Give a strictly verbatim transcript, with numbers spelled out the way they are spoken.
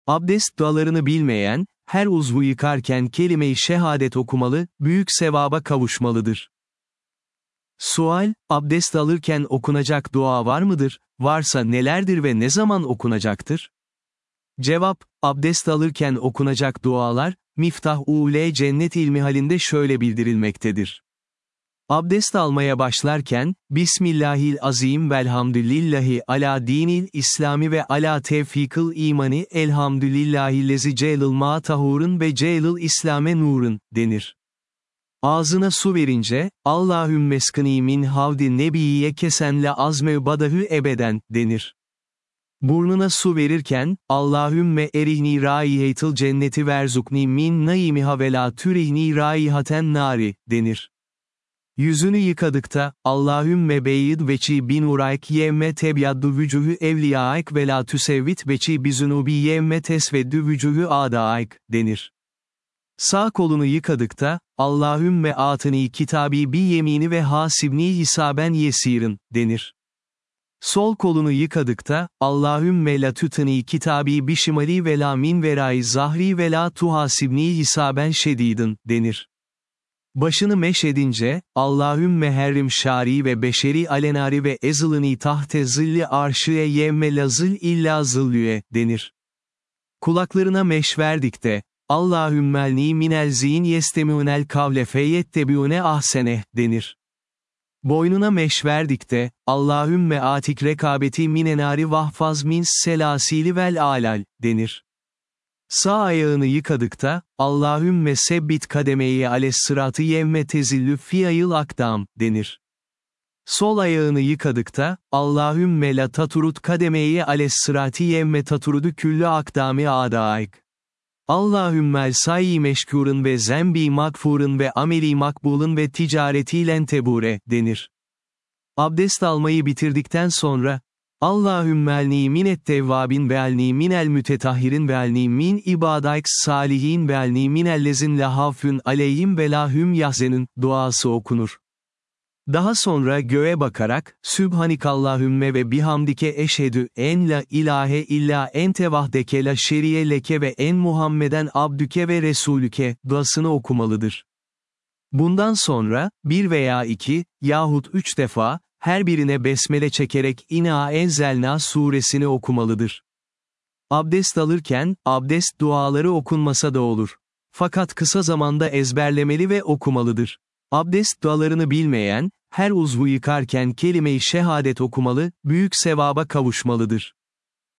Abdest dualarını bilmeyen, her uzvu yıkarken kelime-i şehadet okumalı, büyük sevaba kavuşmalıdır. Sual, abdest alırken okunacak dua var mıdır? Varsa nelerdir ve ne zaman okunacaktır? Cevap, abdest alırken okunacak dualar, Miftah-ul Cennet ilmihalinde şöyle bildirilmektedir. Abdest almaya başlarken, Bismillahil-Azim velhamdülillahi ala dinil İslami ve ala tevfikıl imani elhamdülillahillezi ceylıl ma tahurun ve ceylıl İslame nurun, denir. Ağzına su verince, Allahümmeskini min havdi nebiyye kesenle azmev badahü ebeden, denir. Burnuna su verirken, Allahümme erihni raiheytıl cenneti verzukni min naimiha ve la türihni raihaten nari, denir. Yüzünü yıkadıkta, Allahümme beyyid veçi bin urayk yevme tebyaddu vücuhu evliyaik ve la tüsevvit veçi bizunubi yevme tesveddü vücuhu adaik, denir. Sağ kolunu yıkadıkta, Allahümme atini kitabi bi yemini ve hasibni hisaben yesirin, denir. Sol kolunu yıkadıkta, Allahümme la tutani kitabi bi şimali ve la min verai zahri ve la tuhasibni hisaben şedidin, denir. Başını meşedince, Allahümme herrim şari ve beşeri alenari ve ezılını tahte zilli arşıye yevme lazıl illa zillüye, denir. Kulaklarına meş verdikte, Allahümmelni minel zihin yestemiunel kavle feyettebiune ahsene, denir. Boynuna meş verdikte, Allahümme atik rekabeti minenari vahfaz min selasili vel alal, denir. Sağ ayağını yıkadıkta, Allahümme sebbit kademeyi ales sıratı yevme tezillü fiyayıl akdam, denir. Sol ayağını yıkadıkta, Allahümme la taturut kademeyi ales sıratı yevme taturudu küllü akdami adaik. Allahümmel sayyi meşkurun ve zembi makfurun ve ameli makbulun ve ticaretilen tebure, denir. Abdest almayı bitirdikten sonra, Allahümmelni minet tevvabin ve elni minel mütetahhirin ve elni min ibadayks salihin ve elni minellezin lahafün aleyhim ve lahüm yahzenün, duası okunur. Daha sonra göğe bakarak, Sübhanikallahümme ve bihamdike eşhedü en la ilahe illa ente vahdeke la şeriye leke ve en Muhammeden abdüke ve resulüke, duasını okumalıdır. Bundan sonra, bir veya iki, yahut üç defa, her birine besmele çekerek İnâ enzelnâ suresini okumalıdır. Abdest alırken, abdest duaları okunmasa da olur. Fakat kısa zamanda ezberlemeli ve okumalıdır. Abdest dualarını bilmeyen, her uzvu yıkarken kelime-i şehadet okumalı, büyük sevaba kavuşmalıdır.